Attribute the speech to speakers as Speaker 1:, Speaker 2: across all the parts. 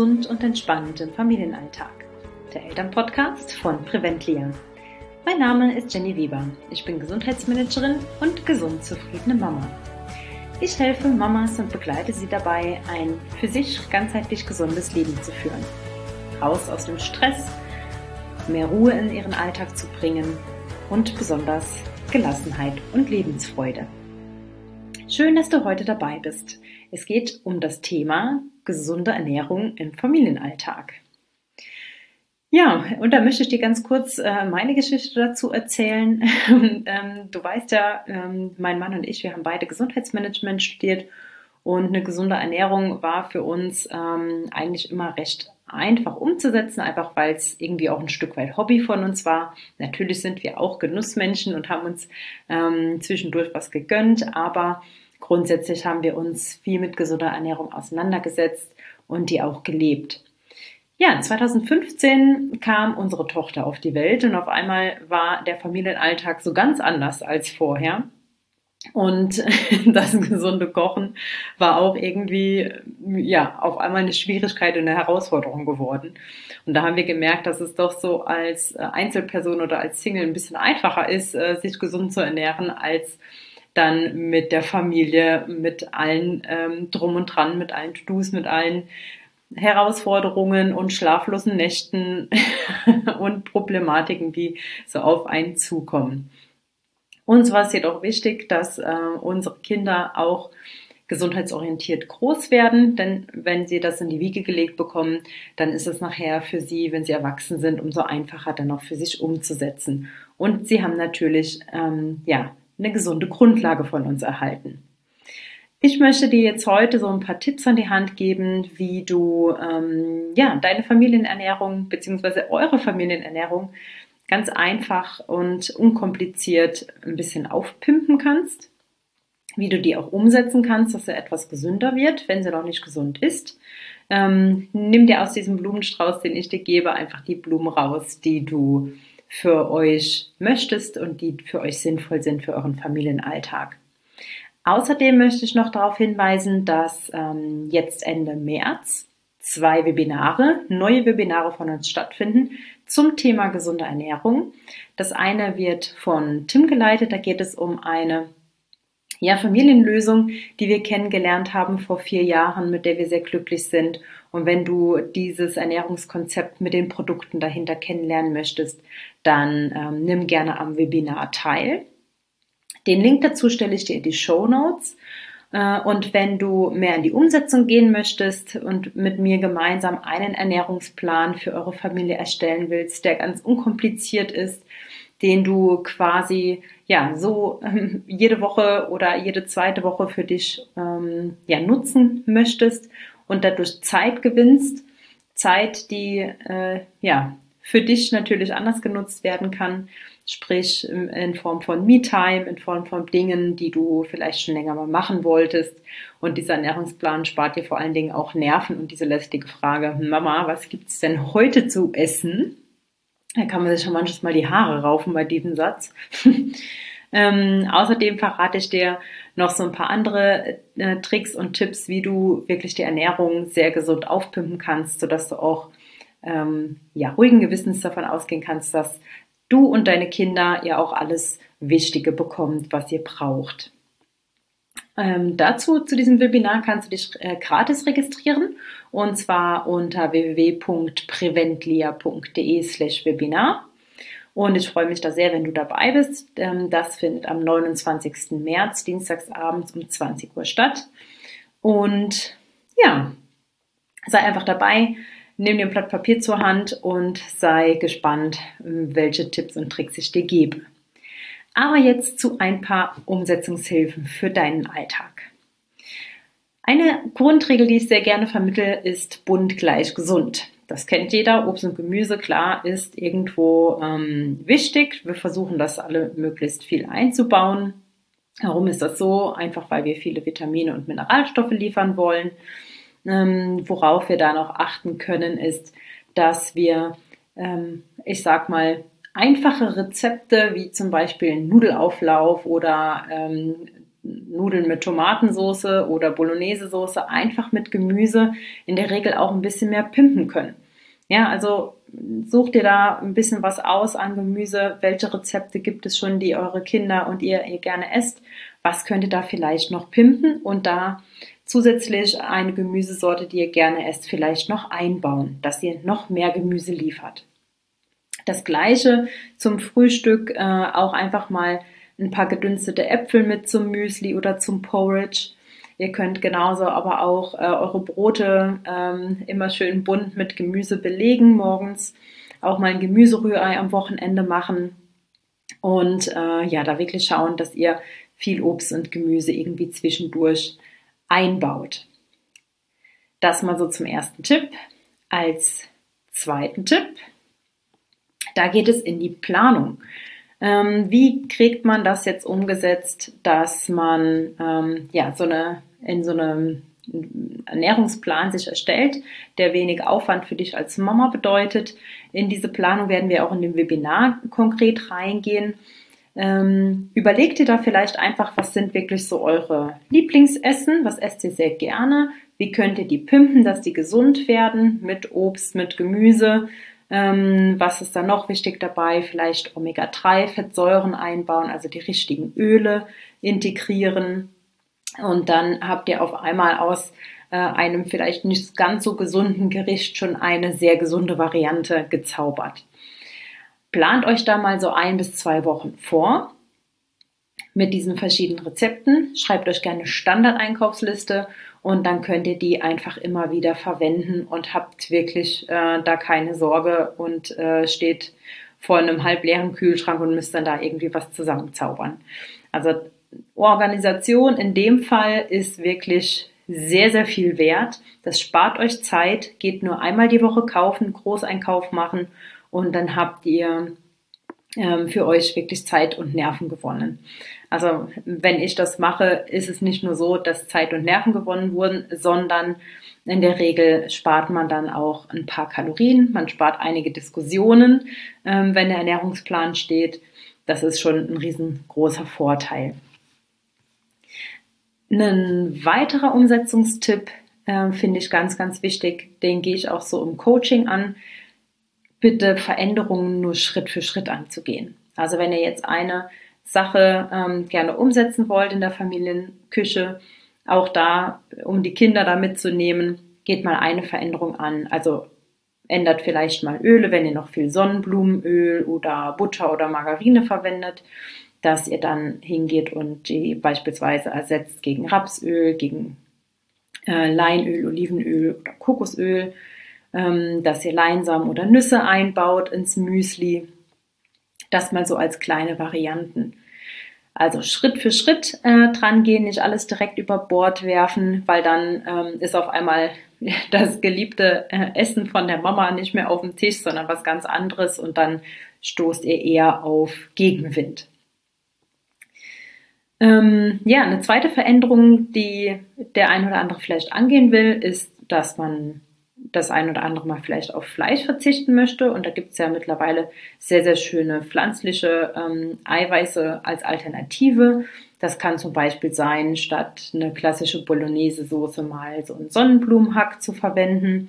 Speaker 1: gesund und entspannt im Familienalltag. Der Elternpodcast von Preventlia. Mein Name ist Jenny Weber. Ich bin Gesundheitsmanagerin und gesund zufriedene Mama. Ich helfe Mamas und begleite sie dabei, ein für sich ganzheitlich gesundes Leben zu führen. Raus aus dem Stress, mehr Ruhe in ihren Alltag zu bringen und besonders Gelassenheit und Lebensfreude. Schön, dass du heute dabei bist. Es geht um das Thema gesunde Ernährung im Familienalltag. Ja, und da möchte ich dir ganz kurz meine Geschichte dazu erzählen. Du weißt ja, mein Mann und ich, wir haben beide Gesundheitsmanagement studiert und eine gesunde Ernährung war für uns eigentlich immer recht einfach umzusetzen, einfach weil es irgendwie auch ein Stück weit Hobby von uns war. Natürlich sind wir auch Genussmenschen und haben uns zwischendurch was gegönnt, aber grundsätzlich haben wir uns viel mit gesunder Ernährung auseinandergesetzt und die auch gelebt. Ja, 2015 kam unsere Tochter auf die Welt und auf einmal war der Familienalltag so ganz anders als vorher. Und das gesunde Kochen war auch irgendwie, ja, auf einmal eine Schwierigkeit und eine Herausforderung geworden. Und da haben wir gemerkt, dass es doch so als Einzelperson oder als Single ein bisschen einfacher ist, sich gesund zu ernähren, als dann mit der Familie, mit allen drum und dran, mit allen To-Dos, mit allen Herausforderungen und schlaflosen Nächten und Problematiken, die so auf einen zukommen. Uns war es jedoch wichtig, dass unsere Kinder auch gesundheitsorientiert groß werden, denn wenn sie das in die Wiege gelegt bekommen, dann ist es nachher für sie, wenn sie erwachsen sind, umso einfacher dann auch für sich umzusetzen. Und sie haben natürlich eine gesunde Grundlage von uns erhalten. Ich möchte dir jetzt heute so ein paar Tipps an die Hand geben, wie du deine Familienernährung bzw. eure Familienernährung ganz einfach und unkompliziert ein bisschen aufpimpen kannst, wie du die auch umsetzen kannst, dass sie etwas gesünder wird, wenn sie noch nicht gesund ist. Nimm dir aus diesem Blumenstrauß, den ich dir gebe, einfach die Blumen raus, die du für euch möchtest und die für euch sinnvoll sind für euren Familienalltag. Außerdem möchte ich noch darauf hinweisen, dass jetzt Ende März 2 neue Webinare von uns stattfinden zum Thema gesunde Ernährung. Das eine wird von Tim geleitet, da geht es um eine Familienlösung, die wir kennengelernt haben vor 4 Jahren, mit der wir sehr glücklich sind. Und wenn du dieses Ernährungskonzept mit den Produkten dahinter kennenlernen möchtest, dann nimm gerne am Webinar teil. Den Link dazu stelle ich dir in die Shownotes. Und wenn du mehr in die Umsetzung gehen möchtest und mit mir gemeinsam einen Ernährungsplan für eure Familie erstellen willst, der ganz unkompliziert ist, den du quasi jede Woche oder jede zweite Woche für dich nutzen möchtest und dadurch Zeit gewinnst, Zeit, die für dich natürlich anders genutzt werden kann, sprich in Form von Me-Time, in Form von Dingen, die du vielleicht schon länger mal machen wolltest. Und dieser Ernährungsplan spart dir vor allen Dingen auch Nerven und diese lästige Frage, Mama, was gibt's denn heute zu essen? Da kann man sich schon manches Mal die Haare raufen bei diesem Satz. Außerdem verrate ich dir noch so ein paar andere Tricks und Tipps, wie du wirklich die Ernährung sehr gesund aufpimpen kannst, sodass du auch ruhigen Gewissens davon ausgehen kannst, dass du und deine Kinder ja auch alles Wichtige bekommt, was ihr braucht. Zu diesem Webinar kannst du dich gratis registrieren und zwar unter www.preventlia.de/Webinar. Und ich freue mich da sehr, wenn du dabei bist. Das findet am 29. März, dienstagsabends um 20 Uhr statt. Und ja, sei einfach dabei. Nimm dir ein Blatt Papier zur Hand und sei gespannt, welche Tipps und Tricks ich dir gebe. Aber jetzt zu ein paar Umsetzungshilfen für deinen Alltag. Eine Grundregel, die ich sehr gerne vermittle, ist bunt gleich gesund. Das kennt jeder. Obst und Gemüse, klar, ist irgendwo wichtig. Wir versuchen das alle möglichst viel einzubauen. Warum ist das so? Einfach weil wir viele Vitamine und Mineralstoffe liefern wollen. Worauf wir da noch achten können, ist, dass wir, einfache Rezepte wie zum Beispiel einen Nudelauflauf oder Nudeln mit Tomatensoße oder Bolognese-Soße einfach mit Gemüse in der Regel auch ein bisschen mehr pimpen können. Ja, also sucht ihr da ein bisschen was aus an Gemüse. Welche Rezepte gibt es schon, die eure Kinder und ihr gerne esst? Was könnt ihr da vielleicht noch pimpen und da zusätzlich eine Gemüsesorte, die ihr gerne esst, vielleicht noch einbauen, dass ihr noch mehr Gemüse liefert. Das Gleiche zum Frühstück, auch einfach mal ein paar gedünstete Äpfel mit zum Müsli oder zum Porridge. Ihr könnt genauso aber auch eure Brote immer schön bunt mit Gemüse belegen morgens. Auch mal ein Gemüserührei am Wochenende machen. Und ja, da wirklich schauen, dass ihr viel Obst und Gemüse irgendwie zwischendurch einbaut. Das mal so zum ersten Tipp. Als zweiten Tipp, da geht es in die Planung. Wie kriegt man das jetzt umgesetzt, dass man ja in so einem Ernährungsplan sich erstellt, der wenig Aufwand für dich als Mama bedeutet. In diese Planung werden wir auch in dem Webinar konkret reingehen. Überlegt ihr da vielleicht einfach, was sind wirklich so eure Lieblingsessen, was esst ihr sehr gerne, wie könnt ihr die pimpen, dass die gesund werden mit Obst, mit Gemüse, was ist da noch wichtig dabei, vielleicht Omega-3-Fettsäuren einbauen, also die richtigen Öle integrieren und dann habt ihr auf einmal aus einem vielleicht nicht ganz so gesunden Gericht schon eine sehr gesunde Variante gezaubert. Plant euch da mal so 1 bis 2 Wochen vor mit diesen verschiedenen Rezepten. Schreibt euch gerne eine Standardeinkaufsliste und dann könnt ihr die einfach immer wieder verwenden und habt wirklich da keine Sorge und steht vor einem halbleeren Kühlschrank und müsst dann da irgendwie was zusammenzaubern. Also Organisation in dem Fall ist wirklich sehr, sehr viel wert. Das spart euch Zeit, geht nur einmal die Woche kaufen, Großeinkauf machen und dann habt ihr für euch wirklich Zeit und Nerven gewonnen. Also wenn ich das mache, ist es nicht nur so, dass Zeit und Nerven gewonnen wurden, sondern in der Regel spart man dann auch ein paar Kalorien, man spart einige Diskussionen, wenn der Ernährungsplan steht. Das ist schon ein riesengroßer Vorteil. Ein weiterer Umsetzungstipp finde ich ganz, ganz wichtig, den gehe ich auch so im Coaching an, bitte Veränderungen nur Schritt für Schritt anzugehen. Also wenn ihr jetzt eine Sache gerne umsetzen wollt in der Familienküche, auch da, um die Kinder da mitzunehmen, geht mal eine Veränderung an. Also ändert vielleicht mal Öle, wenn ihr noch viel Sonnenblumenöl oder Butter oder Margarine verwendet, dass ihr dann hingeht und die beispielsweise ersetzt gegen Rapsöl, gegen Leinöl, Olivenöl oder Kokosöl, dass ihr Leinsamen oder Nüsse einbaut ins Müsli. Das mal so als kleine Varianten. Also Schritt für Schritt dran gehen, nicht alles direkt über Bord werfen, weil dann ist auf einmal das geliebte Essen von der Mama nicht mehr auf dem Tisch, sondern was ganz anderes und dann stoßt ihr eher auf Gegenwind. Ja, eine zweite Veränderung, die der ein oder andere vielleicht angehen will, ist, dass man das ein oder andere Mal vielleicht auf Fleisch verzichten möchte. Und da gibt es ja mittlerweile sehr, sehr schöne pflanzliche Eiweiße als Alternative. Das kann zum Beispiel sein, statt eine klassische Bolognese-Soße mal so einen Sonnenblumenhack zu verwenden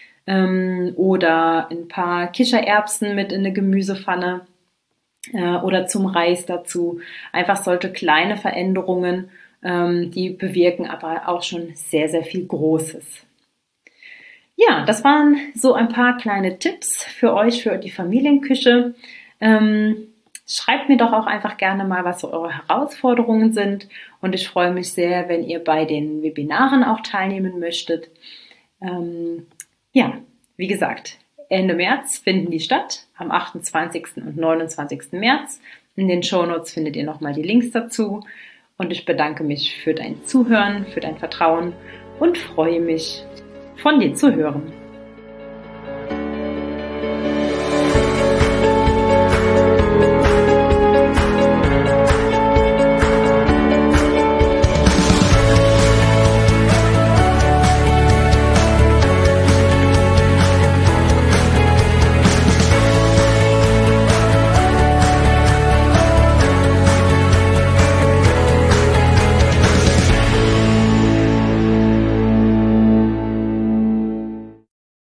Speaker 1: oder ein paar Kichererbsen mit in eine Gemüsepfanne oder zum Reis dazu. Einfach solche kleine Veränderungen, die bewirken aber auch schon sehr, sehr viel Großes. Ja, das waren so ein paar kleine Tipps für euch, für die Familienküche. Schreibt mir doch auch einfach gerne mal, was so eure Herausforderungen sind. Und ich freue mich sehr, wenn ihr bei den Webinaren auch teilnehmen möchtet. Ja, wie gesagt, Ende März finden die statt, am 28. und 29. März. In den Shownotes findet ihr nochmal die Links dazu. Und ich bedanke mich für dein Zuhören, für dein Vertrauen und freue mich, von dir zu hören.